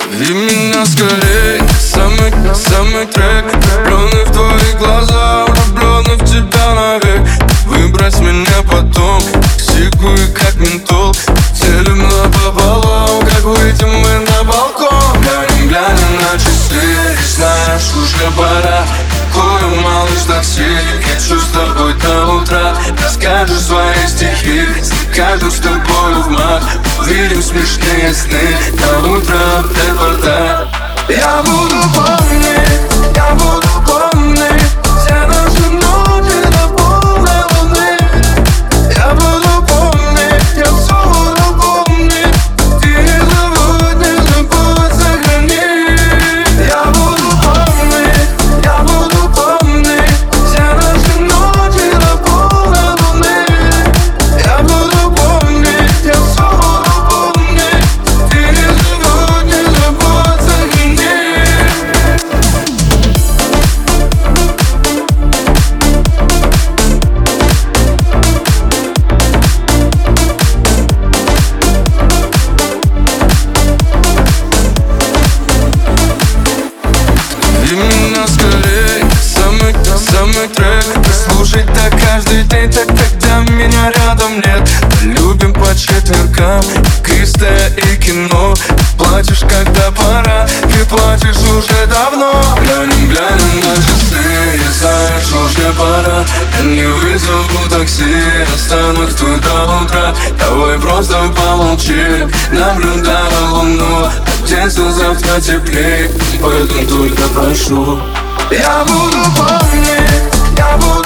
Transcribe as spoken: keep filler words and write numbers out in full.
Зови меня скорей, самый, самый трек. Влюбленный в твои глаза, влюбленный в тебя навек. Выбрось меня потом, сикую как ментол. Делим напополам, как выйдем мы на балкон. Глянем, глянем на часы, знаешь, уже пора. Курим, малыш, такси, хочу с тобой до утра. Расскажешь свои стихи, каждым с тобою в маг. Увидим смешные сны до утра до порта. Я буду помнить, я буду помнить все наши ночи до полной луны. Я буду помнить, я все буду помнить. Ты не забудь, не забудь, сохрани. Я буду помнить, я буду помнить все наши ночи до полной луны. Я буду помнить, я все буду помнить. Ты не забудь, не забудь, сохрани. Зови меня скорей, самый, самый трек. Слушать так каждый день, так когда меня рядом нет. Любим по четвергам, кристалл и кино. Плачешь, когда пора, ты плачешь уже давно. Глянем, глянем на часы, и знаешь, уже пора. Я не вызову такси, останусь тут до утра. Давай просто помолчи, наблюдая луну. Одеться завтра теплей, поэтому только прошу. Я буду помнить, я буду